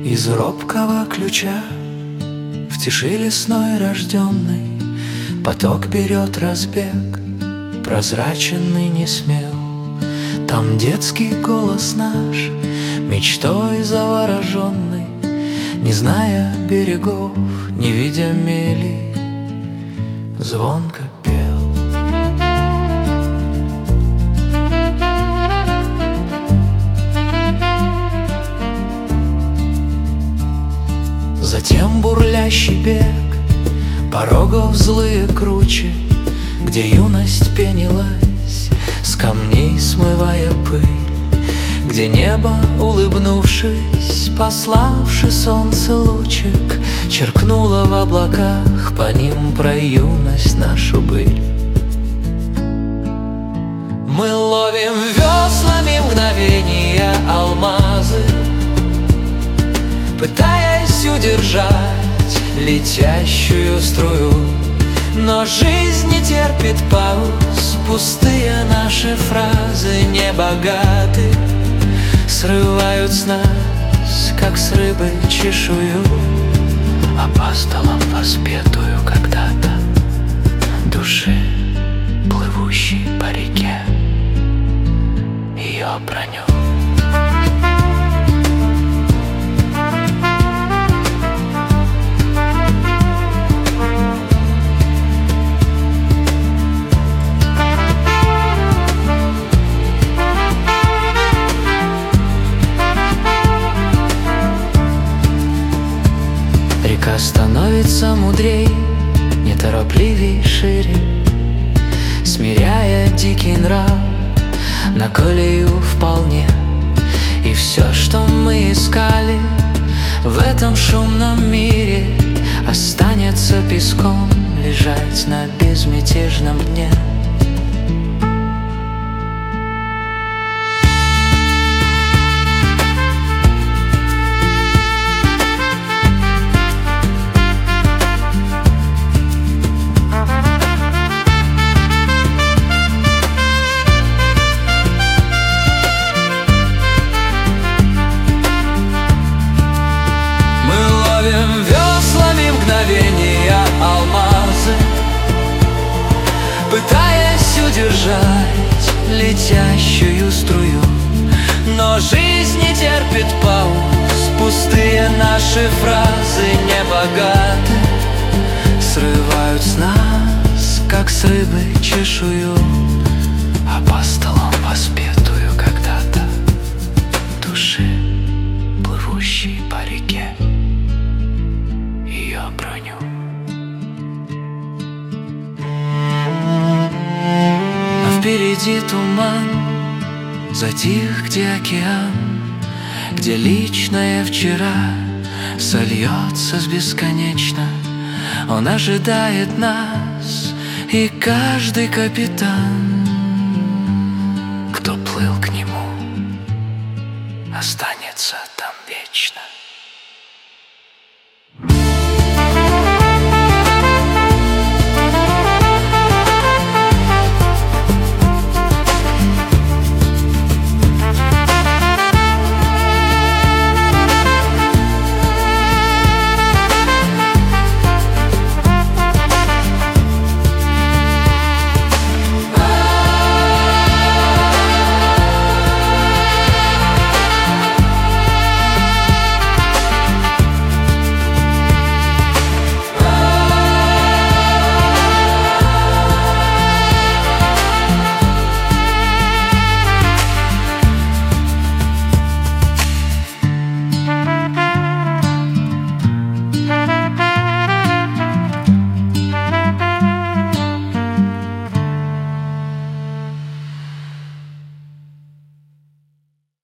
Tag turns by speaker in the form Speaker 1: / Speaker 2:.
Speaker 1: Из робкого ключа в тиши лесной рожденный поток берет разбег, прозрачен и не смел. Там детский голос наш, мечтой завороженный, не зная берегов, не видя мели, звонко пел. Затем бурлящий бег порогов злые круче, где юность пенилась, с камней смывая пыль, где небо, улыбнувшись, пославши солнце лучик, черкнуло в облаках по ним про юность нашу быль. Мы ловим веслами мгновения алмазы, пытаясь удержать летящую струю, но жизнь не терпит пауз, пустые наши фразы не богаты, срывают с нас, как с рыбы, чешую, апостолом воспетую когда-то души, плывущей по реке, ее броню. Река становится мудрей, неторопливей, шире, смиряя дикий нрав на колею вполне. И все, что мы искали в этом шумном мире, останется песком лежать на безмятежном дне. Веслами мгновения алмазы, пытаясь удержать летящую струю, но жизнь не терпит пауз, пустые наши фразы не богаты, срывают с нас, как с рыбы, чешую, апостолом воспетую когда-то души, плывущей по реке, ее броню. А впереди туман, затих, где океан, где личное вчера сольется с бесконечно. Он ожидает нас, и каждый капитан, кто плыл к нему, останется там вечно.